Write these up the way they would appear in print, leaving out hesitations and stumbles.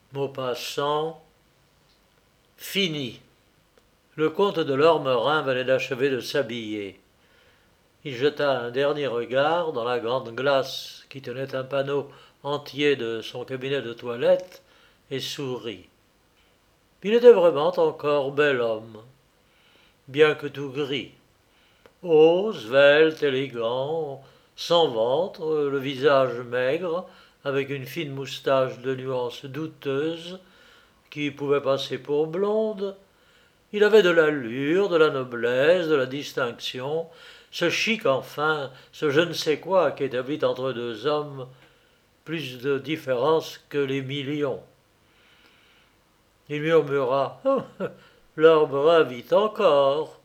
Maupassant, fini. Le comte de Lormerin venait d'achever de s'habiller. Il jeta un dernier regard dans la grande glace qui tenait un panneau entier de son cabinet de toilette et sourit. Il était vraiment encore bel homme, bien que tout gris. Haut, svelte, élégant, sans ventre, le visage maigre, avec une fine moustache de nuances douteuses qui pouvait passer pour blonde. Il avait de l'allure, de la noblesse, de la distinction, ce chic enfin, ce je ne sais quoi qui établit entre deux hommes plus de différence que les millions. Il murmura L'Arbre vit encore.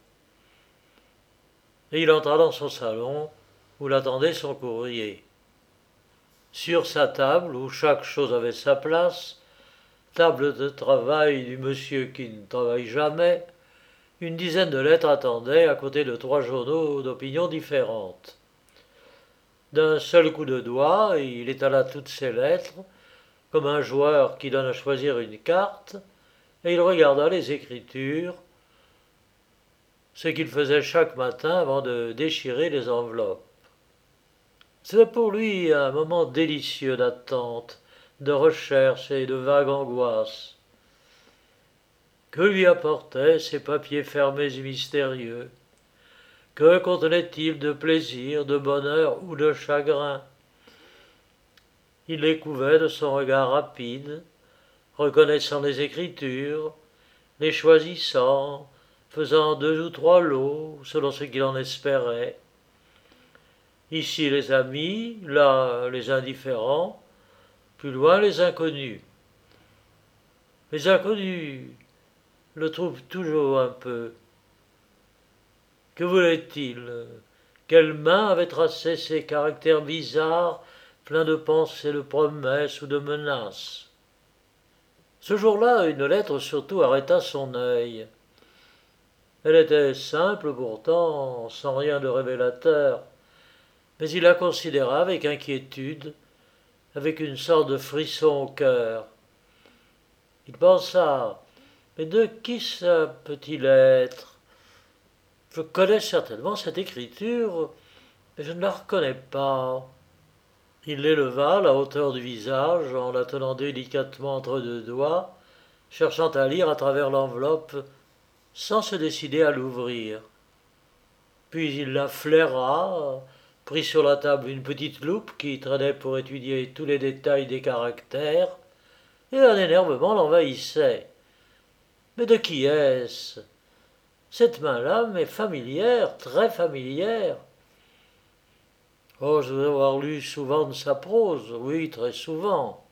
Et il entra dans son salon où l'attendait son courrier. Sur sa table, où chaque chose avait sa place, table de travail du monsieur qui ne travaille jamais, une dizaine de lettres attendaient à côté de 3 journaux d'opinions différentes. D'un seul coup de doigt, il étala toutes ces lettres, comme un joueur qui donne à choisir une carte, et il regarda les écritures, ce qu'il faisait chaque matin avant de déchirer les enveloppes. C'était pour lui un moment délicieux d'attente, de recherche et de vague angoisse. Que lui apportaient ces papiers fermés et mystérieux? Que contenaient-ils de plaisir, de bonheur ou de chagrin? Il les couvait de son regard rapide, reconnaissant les écritures, les choisissant, faisant 2 ou 3 lots selon ce qu'il en espérait. Ici les amis, là les indifférents, plus loin les inconnus. Les inconnus le trouvent toujours un peu. Que voulait-il? Quelle main avait tracé ces caractères bizarres, pleins de pensées, de promesses ou de menaces? Ce jour-là, une lettre surtout arrêta son œil. Elle était simple pourtant, sans rien de révélateur, mais il la considéra avec inquiétude, avec une sorte de frisson au cœur. Il pensa, mais de qui ça peut-il être? Je connais certainement cette écriture, mais je ne la reconnais pas. Il l'éleva à la hauteur du visage en la tenant délicatement entre 2 doigts, cherchant à lire à travers l'enveloppe sans se décider à l'ouvrir. Puis il la flaira, prit sur la table une petite loupe qui traînait pour étudier tous les détails des caractères, et un énervement l'envahissait. Mais de qui est-ce? Cette main-là m'est familière, très familière. Oh, je dois avoir lu souvent de sa prose, oui, très souvent.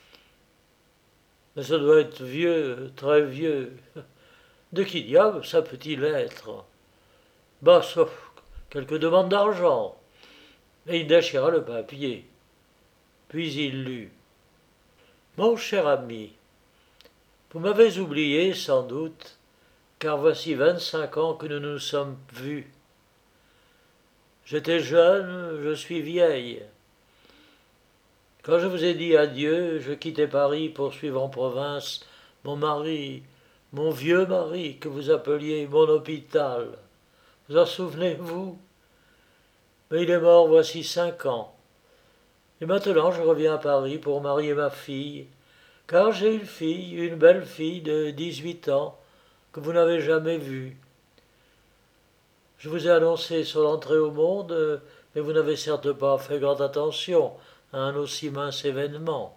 Mais ça doit être vieux, très vieux. De qui diable ça peut-il être? Bah, sauf quelques demandes d'argent. Et il déchira le papier. Puis il lut. Mon cher ami, vous m'avez oublié sans doute, car voici 25 ans que nous nous sommes vus. J'étais jeune, je suis vieille. Quand je vous ai dit adieu, je quittais Paris pour suivre en province mon mari, mon vieux mari que vous appeliez mon hôpital. Vous en souvenez-vous? Mais il est mort voici 5 ans. Et maintenant je reviens à Paris pour marier ma fille, car j'ai une fille, une belle fille de 18 ans, que vous n'avez jamais vue. Je vous ai annoncé son entrée au monde, mais vous n'avez certes pas fait grande attention à un aussi mince événement.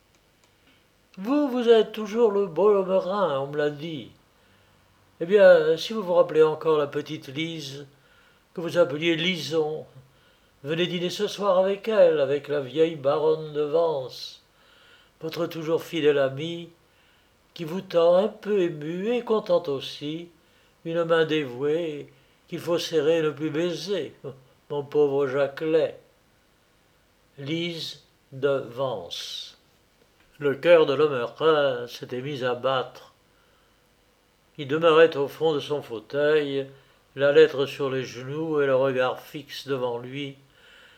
Vous êtes toujours le beau Lommerin, on me l'a dit. Eh bien, si vous vous rappelez encore la petite Lise, que vous appeliez Lison, venez dîner ce soir avec elle, avec la vieille baronne de Vence, votre toujours fidèle amie, qui vous tend un peu émue et contente aussi, une main dévouée qu'il faut serrer et ne plus baiser, mon pauvre Jacquelet. Lise de Vence. Le cœur de Lommerin s'était mis à battre. Il demeurait au fond de son fauteuil, la lettre sur les genoux et le regard fixe devant lui,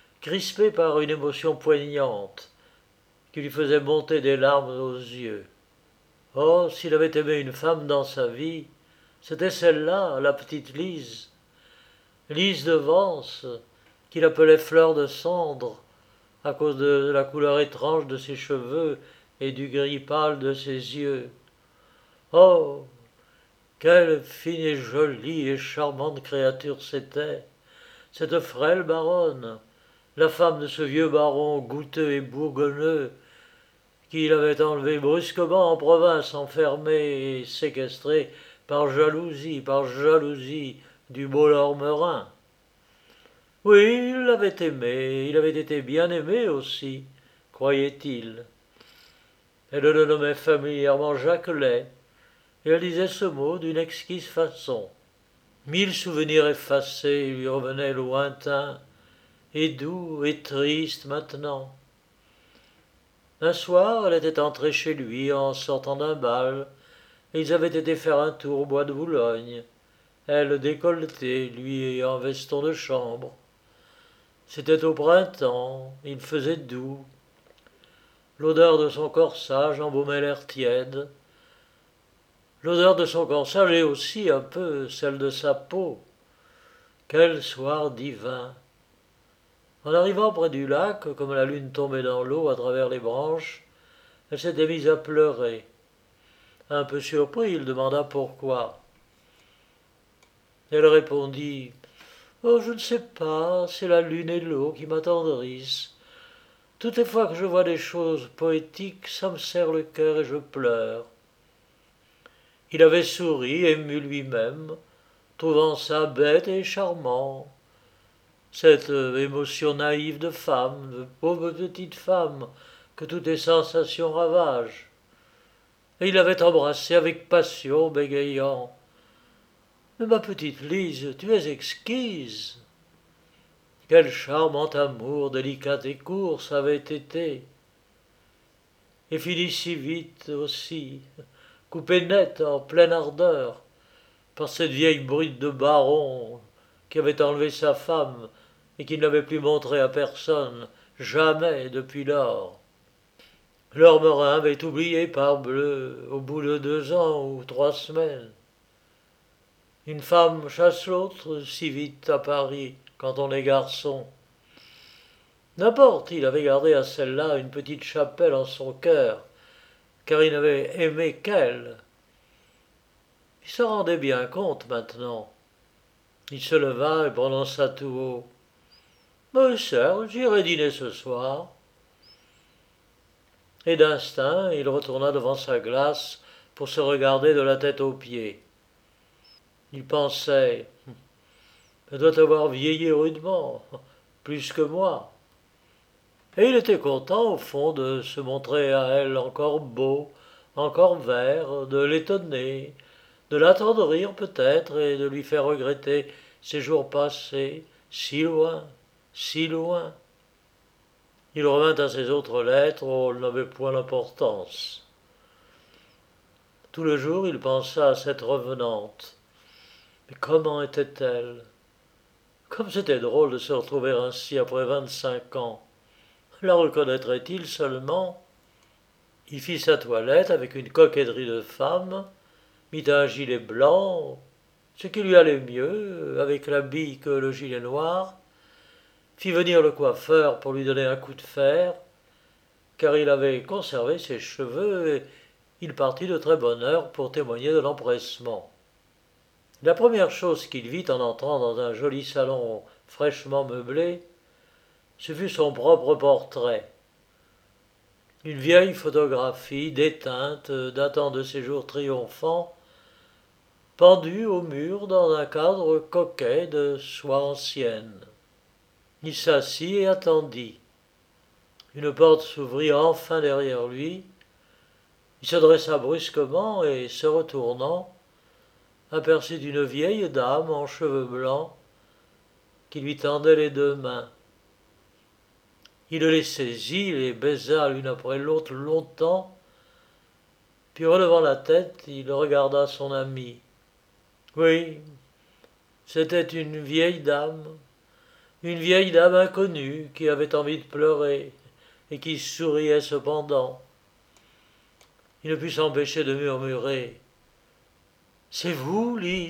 crispé par une émotion poignante qui lui faisait monter des larmes aux yeux. Oh, s'il avait aimé une femme dans sa vie, c'était celle-là, la petite Lise. Lise de Vence, qu'il appelait Fleur de Cendre, à cause de la couleur étrange de ses cheveux et du gris pâle de ses yeux. Oh, quelle fine et jolie et charmante créature c'était, cette frêle baronne, la femme de ce vieux baron goutteux et bourgonneux, qui l'avait enlevé brusquement en province, enfermé et séquestré par jalousie du beau Lormerin. Oui, il l'avait aimé, il avait été bien aimé aussi, croyait-il. Elle le nommait familièrement Jacquelet, et elle disait ce mot d'une exquise façon. Mille souvenirs effacés lui revenaient lointains, et doux et tristes maintenant. Un soir, elle était entrée chez lui en sortant d'un bal, et ils avaient été faire un tour au bois de Boulogne, elle décolletée, lui en veston de chambre. C'était au printemps, il faisait doux. L'odeur de son corsage embaumait l'air tiède. L'odeur de son corsage et aussi un peu celle de sa peau. Quel soir divin! En arrivant près du lac, comme la lune tombait dans l'eau à travers les branches, elle s'était mise à pleurer. Un peu surpris, il demanda pourquoi. Elle répondit: Oh, je ne sais pas, c'est la lune et l'eau qui m'attendrissent. Toutes les fois que je vois des choses poétiques, ça me serre le cœur et je pleure. Il avait souri, ému lui-même, trouvant ça bête et charmant. Cette émotion naïve de femme, de pauvre petite femme, que toutes les sensations ravagent. Et il l'avait embrassée avec passion, bégayant: Mais ma petite Lise, tu es exquise. Quel charmant amour, délicat et court, ça avait été. Et fini si vite aussi, coupé net en pleine ardeur, par cette vieille brute de baron qui avait enlevé sa femme et qui ne l'avait plus montrée à personne, jamais depuis lors. Lormerin avait oublié parbleu au bout de 2 ans ou 3 semaines. Une femme chasse l'autre si vite à Paris quand on est garçon. N'importe, il avait gardé à celle-là une petite chapelle en son cœur, car il n'avait aimé qu'elle. Il se rendait bien compte maintenant. Il se leva et prononça tout haut: Mais Serge, j'irai dîner ce soir. Et d'instinct, il retourna devant sa glace pour se regarder de la tête aux pieds. Il pensait: Elle doit avoir vieilli rudement, plus que moi. Et il était content, au fond, de se montrer à elle encore beau, encore vert, de l'étonner, de l'attendrir peut-être, et de lui faire regretter ces jours passés, si loin, si loin. Il revint à ses autres lettres, oh, elles n'avaient point d'importance. Tout le jour, il pensa à cette revenante. Mais comment était-elle? Comme c'était drôle de se retrouver ainsi après 25 ans. La reconnaîtrait-il seulement? Il fit sa toilette avec une coquetterie de femme, mit un gilet blanc, ce qui lui allait mieux avec l'habit que le gilet noir, fit venir le coiffeur pour lui donner un coup de fer, car il avait conservé ses cheveux et il partit de très bonne heure pour témoigner de l'empressement. La première chose qu'il vit en entrant dans un joli salon fraîchement meublé, ce fut son propre portrait. Une vieille photographie déteinte datant de ses jours triomphants, pendue au mur dans un cadre coquet de soie ancienne. Il s'assit et attendit. Une porte s'ouvrit enfin derrière lui. Il se dressa brusquement et, se retournant, aperçut une vieille dame en cheveux blancs qui lui tendait les 2 mains. Il les saisit, les baisa l'une après l'autre longtemps, puis relevant la tête, il regarda son ami. Oui, c'était une vieille dame inconnue qui avait envie de pleurer et qui souriait cependant. Il ne put s'empêcher de murmurer « C'est vous, Lise ?»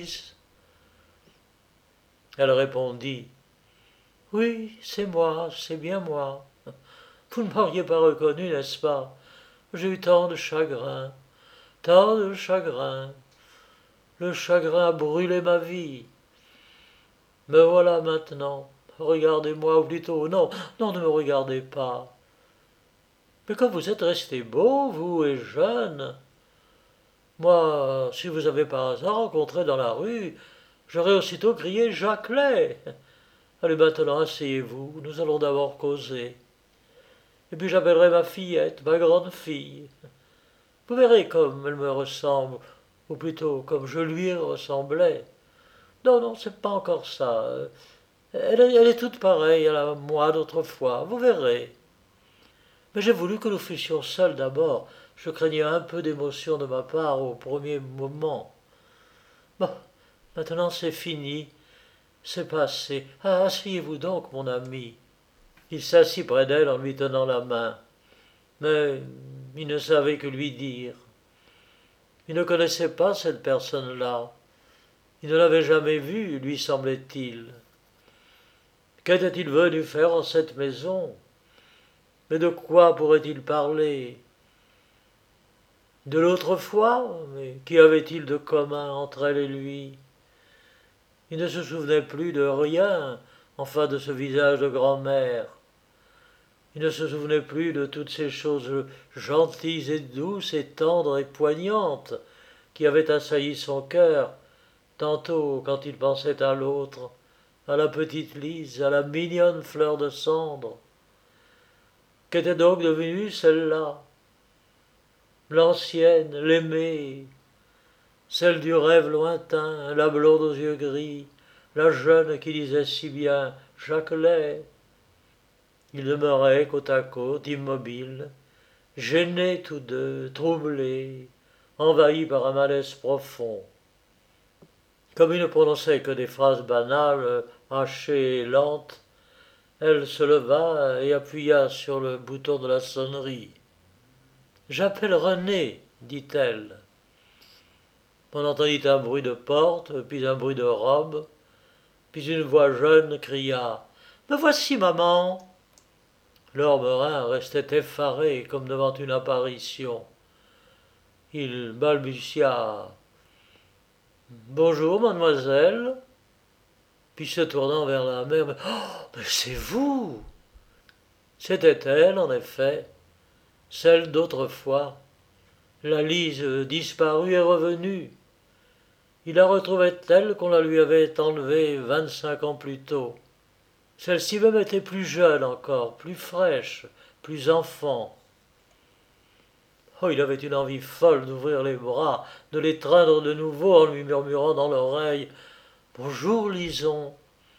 Elle répondit « Oui, c'est moi, c'est bien moi. Vous ne m'auriez pas reconnu, n'est-ce pas? J'ai eu tant de chagrin, tant de chagrin. Le chagrin a brûlé ma vie. Me voilà maintenant. Regardez-moi, ou plutôt, non, non, ne me regardez pas. Mais comme vous êtes resté beau, vous, et jeune, moi, si vous avez par hasard rencontré dans la rue, j'aurais aussitôt crié Jacquelet. Allez maintenant, asseyez-vous, nous allons d'abord causer. Et puis j'appellerai ma fillette, ma grande fille. Vous verrez comme elle me ressemble, ou plutôt comme je lui ressemblais. Non, non, c'est pas encore ça. Elle est toute pareille à la moi d'autrefois, vous verrez. Mais j'ai voulu que nous fussions seuls d'abord. Je craignais un peu d'émotion de ma part au premier moment. Bon, maintenant c'est fini, c'est passé. Ah, asseyez-vous donc, mon ami. Il s'assit près d'elle en lui tenant la main. Mais il ne savait que lui dire. Il ne connaissait pas cette personne-là. Il ne l'avait jamais vue, lui semblait-il. Qu'était-il venu faire en cette maison? Mais de quoi pourrait-il parler? De l'autre fois? Mais qu'y avait-il de commun entre elle et lui? Il ne se souvenait plus de rien, enfin de ce visage de grand-mère. Il ne se souvenait plus de toutes ces choses gentilles et douces et tendres et poignantes qui avaient assailli son cœur, tantôt quand il pensait à l'autre, à la petite Lise, à la mignonne fleur de cendre. Qu'était donc devenue celle-là? L'ancienne, l'aimée, celle du rêve lointain, la blonde aux yeux gris, la jeune qui disait si bien Jacquelet. Ils demeuraient côte à côte, immobiles, gênés tous deux, troublés, envahis par un malaise profond. Comme il ne prononçait que des phrases banales, hachées et lentes, elle se leva et appuya sur le bouton de la sonnerie. J'appelle René, dit-elle. On entendit un bruit de porte, puis un bruit de robe, puis une voix jeune cria Me voici, maman. L'ormerin restait effaré comme devant une apparition. Il balbutia Bonjour, mademoiselle. Puis se tournant vers la mère mais c'est vous. C'était elle, en effet, celle d'autrefois. La Lise disparue est revenue. Il la retrouvait telle qu'on la lui avait enlevée 25 ans plus tôt. Celle-ci même était plus jeune encore, plus fraîche, plus enfant. Oh, il avait une envie folle d'ouvrir les bras, de l'étreindre de nouveau en lui murmurant dans l'oreille « Bonjour, Lison !»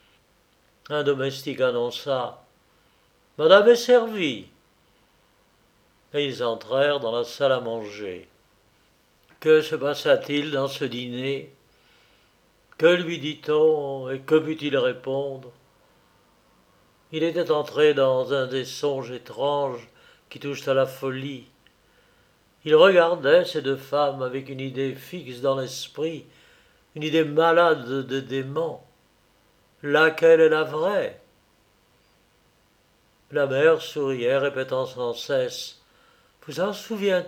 Un domestique annonça « Madame est servie !» Et ils entrèrent dans la salle à manger. Que se passa-t-il dans ce dîner? Que lui dit-on et que put-il répondre? Il était entré dans un des songes étranges qui touchent à la folie. Il regardait ces deux femmes avec une idée fixe dans l'esprit, une idée malade de dément. Laquelle est la vraie? La mère souriait, répétant sans cesse « Vous en souvient-il »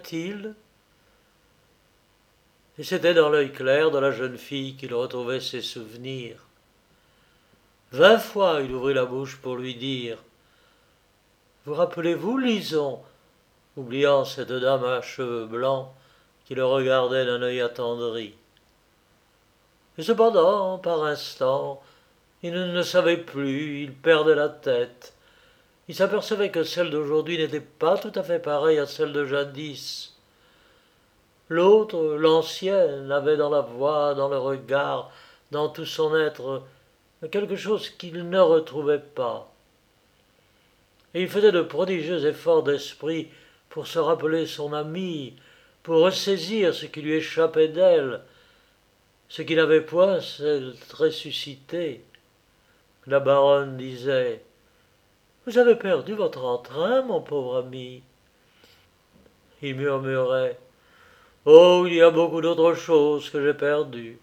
Et c'était dans l'œil clair de la jeune fille qu'il retrouvait ses souvenirs. 20 fois il ouvrit la bouche pour lui dire « Vous rappelez-vous, Lison ?» oubliant cette dame à cheveux blancs qui le regardait d'un œil attendri. Et cependant, par instants, il ne savait plus, il perdait la tête. Il s'apercevait que celle d'aujourd'hui n'était pas tout à fait pareille à celle de jadis. L'autre, l'ancienne, avait dans la voix, dans le regard, dans tout son être, quelque chose qu'il ne retrouvait pas. Et il faisait de prodigieux efforts d'esprit pour se rappeler son amie, pour ressaisir ce qui lui échappait d'elle, ce qui n'avait point ressuscité. La baronne disait « Vous avez perdu votre entrain, mon pauvre ami. » Il murmurait Oh, il y a beaucoup d'autres choses que j'ai perdues.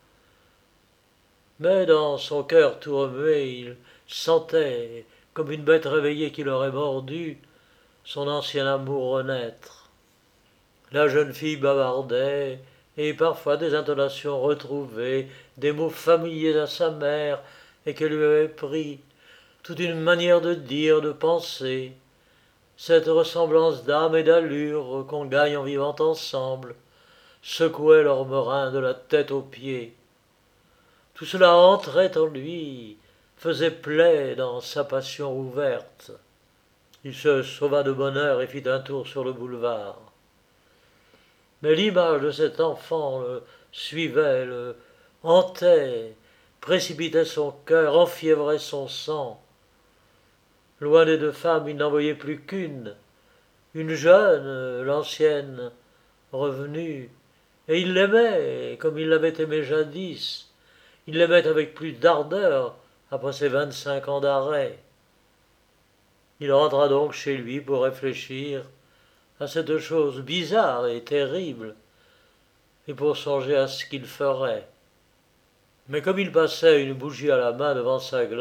Mais dans son cœur tout remué, il sentait, comme une bête réveillée qui l'aurait mordu, son ancien amour renaître. La jeune fille bavardait, et parfois des intonations retrouvées, des mots familiers à sa mère, et qu'elle lui avait pris, toute une manière de dire, de penser, cette ressemblance d'âme et d'allure qu'on gagne en vivant ensemble, secouait l'ormerin de la tête aux pieds. Tout cela entrait en lui, faisait plaie dans sa passion ouverte. Il se sauva de bonne heure et fit un tour sur le boulevard. Mais l'image de cet enfant le suivait, le hantait, précipitait son cœur, enfiévrait son sang. Loin des deux femmes, il n'en voyait plus une jeune, l'ancienne, revenue, et il l'aimait comme il l'avait aimée jadis. Il l'aimait avec plus d'ardeur après ses 25 ans d'arrêt. Il rentra donc chez lui pour réfléchir à cette chose bizarre et terrible, et pour songer à ce qu'il ferait. Mais comme il passait une bougie à la main devant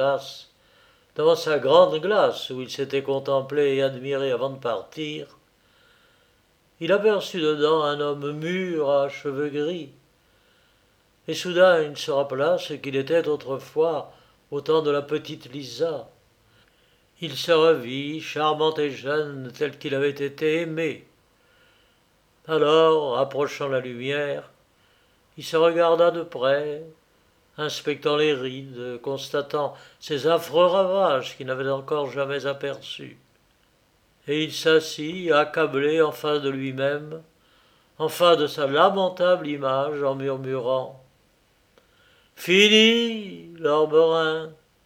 sa grande glace où il s'était contemplé et admiré avant de partir, il aperçut dedans un homme mûr à cheveux gris, et soudain il se rappela ce qu'il était autrefois au temps de la petite Lisa. Il se revit, charmant et jeune, tel qu'il avait été aimé. Alors, approchant la lumière, il se regarda de près, inspectant les rides, constatant ces affreux ravages qu'il n'avait encore jamais aperçus. Et il s'assit, accablé en face de lui-même, en face de sa lamentable image, en murmurant « Fini, l'ormerin, fini !»